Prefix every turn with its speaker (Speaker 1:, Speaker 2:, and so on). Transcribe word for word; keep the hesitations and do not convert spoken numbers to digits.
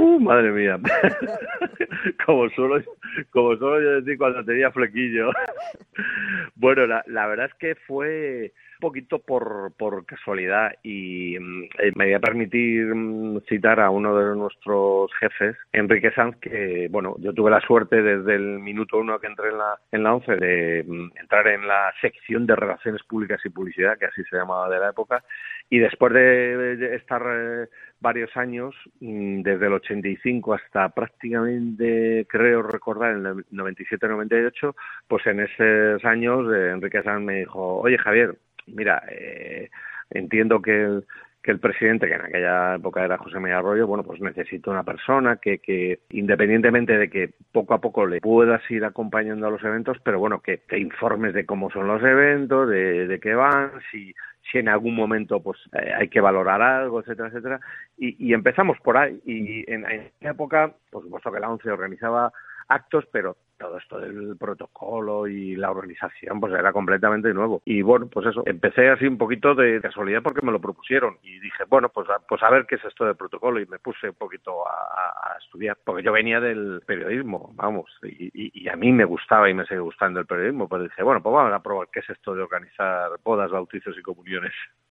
Speaker 1: Uh, madre mía. como suelo, como suelo yo decir cuando tenía flequillo. Bueno, la, la verdad es que fue un poquito por, por casualidad y eh, me voy a permitir mm, citar a uno de nuestros jefes, Enrique Sanz, que, bueno, yo tuve la suerte desde el minuto uno que entré en la, en la ONCE de mm, entrar en la sección de Relaciones Públicas y Publicidad, que así se llamaba de la época, y después de, de estar eh, varios años, mm, desde el ochenta y cinco hasta prácticamente, creo recordar, en el noventa y siete noventa y ocho, pues en esos años eh, Enrique Sanz me dijo, oye Javier, mira, eh, entiendo que el, que el presidente, que en aquella época era José María Arroyo, bueno, pues necesita una persona que, que independientemente de que poco a poco le puedas ir acompañando a los eventos, pero bueno, que te informes de cómo son los eventos, de, de qué van, si si en algún momento pues eh, hay que valorar algo, etcétera, etcétera, y, y empezamos por ahí, y en, en esa época, por supuesto que la ONCE organizaba actos, pero todo esto del protocolo y la organización pues era completamente nuevo. Y bueno, pues eso, empecé así un poquito de casualidad porque me lo propusieron y dije, bueno, pues a, pues a ver qué es esto del protocolo, y me puse un poquito a, a estudiar, porque yo venía del periodismo, vamos, y, y, y a mí me gustaba y me sigue gustando el periodismo, pues dije, bueno, pues vamos a probar qué es esto de organizar bodas, bautizos y comuniones.